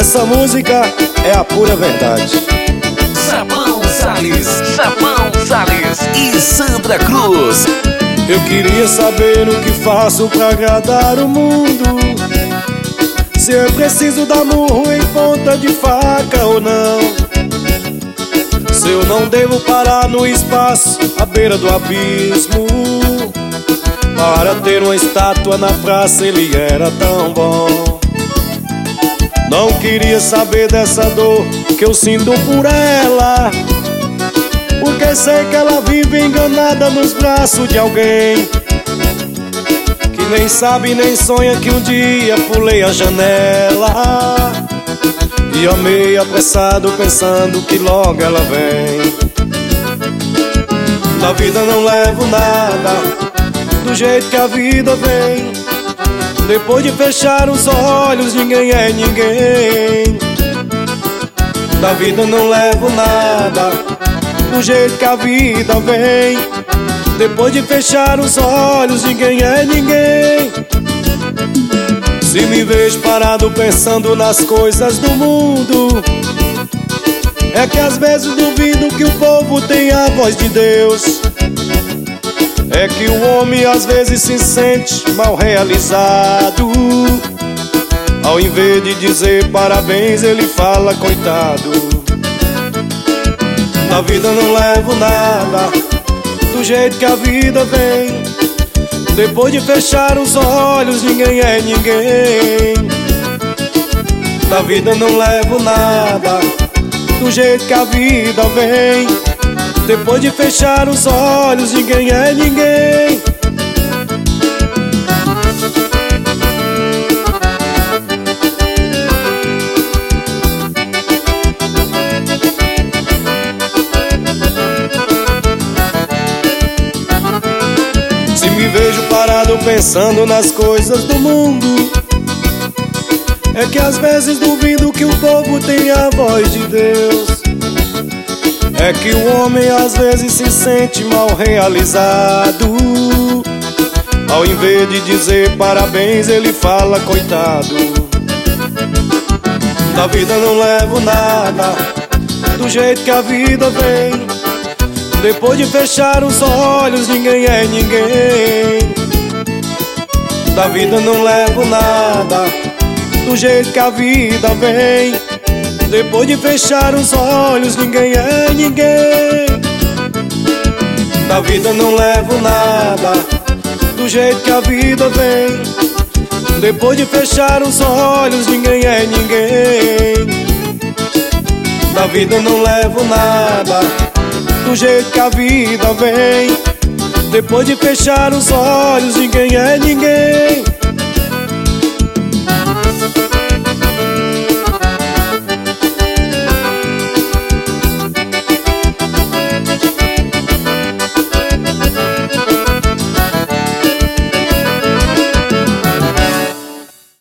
Essa música é a pura verdade. Japão Salles e Sandra Cruz. Eu queria saber o que faço pra agradar o mundo, se é preciso dar murro em ponta de faca ou não, se eu não devo parar no espaço à beira do abismo para ter uma estátua na praça, ele era tão bom. Não queria saber dessa dor que eu sinto por ela, porque sei que ela vive enganada nos braços de alguém que nem sabe nem sonha que um dia pulei a janela e amei apressado pensando que logo ela vem. Da vida não levo nada, do jeito que a vida vem. Depois de fechar os olhos, ninguém é ninguém. Da vida não levo nada, do jeito que a vida vem. Depois de fechar os olhos, ninguém é ninguém. Se me vejo parado pensando nas coisas do mundo, é que às vezes duvido que o povo tem a voz de Deus. É que o homem às vezes se sente mal realizado, ao invés de dizer parabéns, ele fala coitado. Da vida não levo nada, do jeito que a vida vem. Depois de fechar os olhos, ninguém é ninguém. Da vida não levo nada, do jeito que a vida vem. Depois de fechar os olhos, ninguém é ninguém. Se me vejo parado pensando nas coisas do mundo, é que às vezes duvido que o povo tem a voz de Deus. É que o homem às vezes se sente mal realizado, ao invés de dizer parabéns, ele fala coitado. Da vida não levo nada, do jeito que a vida vem. Depois de fechar os olhos, ninguém é ninguém. Da vida não levo nada, do jeito que a vida vem. Depois de fechar os olhos, ninguém é ninguém. Da vida não levo nada, do jeito que a vida vem. Depois de fechar os olhos, ninguém é ninguém. Da vida não levo nada, do jeito que a vida vem. Depois de fechar os olhos, ninguém é ninguém.